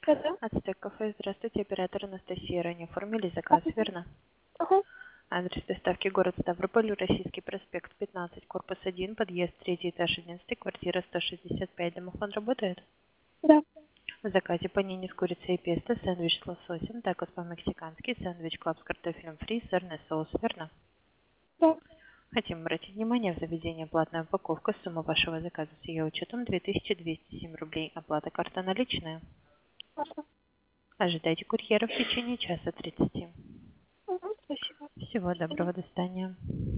Да-да. Ацтек кафе. Здравствуйте, оператор Анастасия. Ранее оформили заказ, верно? Ага. Адрес доставки город Ставрополь, Российский проспект 15, корпус 1, подъезд 3 этаж 11, квартира 165. Домофон работает? Да. В заказе панини с курицей и песто, сэндвич с лососем, такос по-мексикански, сэндвич клаб с картофелем фри, сырный соус, верно? Да. Хотим обратить внимание, в заведении платная упаковка, сумма вашего заказа с ее учетом 2207 рублей, оплата карта наличная. Ага. Ожидайте курьера в течение часа 30. Угу. Спасибо. Всего доброго, до свидания.